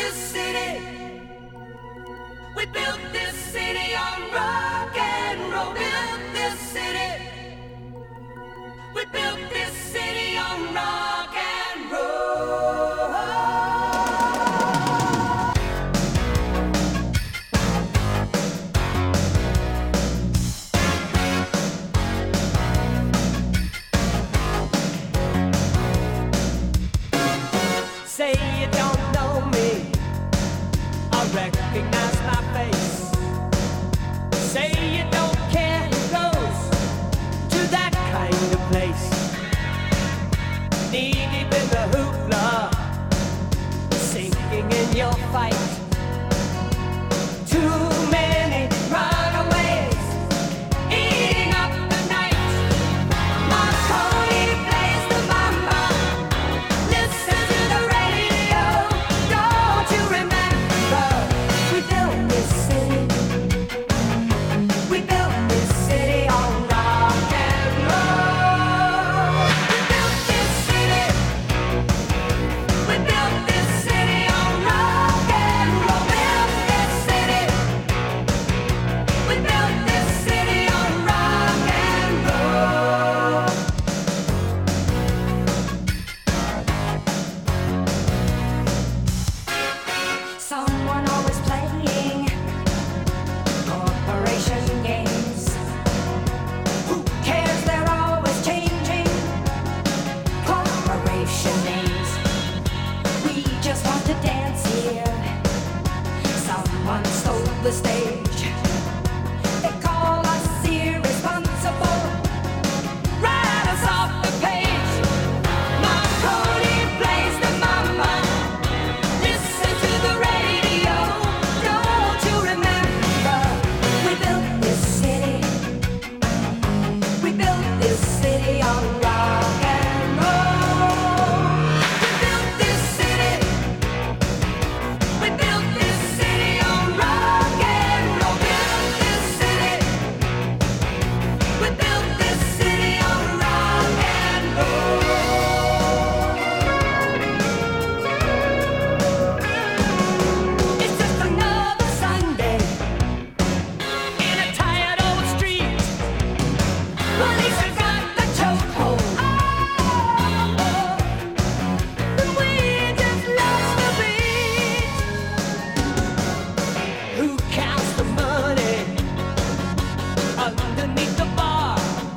this city. We built this city on rock and roll. Built this city. We built this city on rock and roll. Say you don't know me, I recognize my face. Say you don't care who goes to that kind of place. Knee deep in the hoopla, sinking in your fight. Too many runaways eating up the night. Marconi plays the mama. Listen to the radio. Don't you remember? We built this city. We built this city on rock and roll. We built this city. We built this city on rock and roll. Built this city. We built this city on rock and roll. Someone always playing corporation games. Who cares? They're always changing corporation names. We just want to dance here. Someone stole the stage. They call us irresponsible. Write us off the page. Marconi plays the mama. Listen to the radio. Don't you remember? We built this city. We built this city on rock and roll. We built this city. We built this city on rock and roll. Built this city. We built this city on rock and roll. It's just another Sunday in a tired old street. Police have got the chokehold. And we just lost the beat. Who counts the money underneath the bar?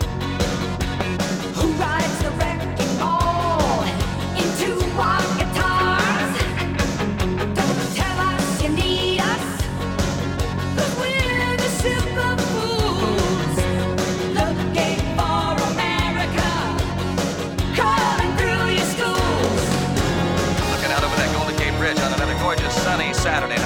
Who rides the wrecking ball into our guitars? Don't tell us you need us, 'cause we're the simple fools looking for America, crawling through your schools. Looking out over that Golden Gate Bridge on another gorgeous sunny Saturday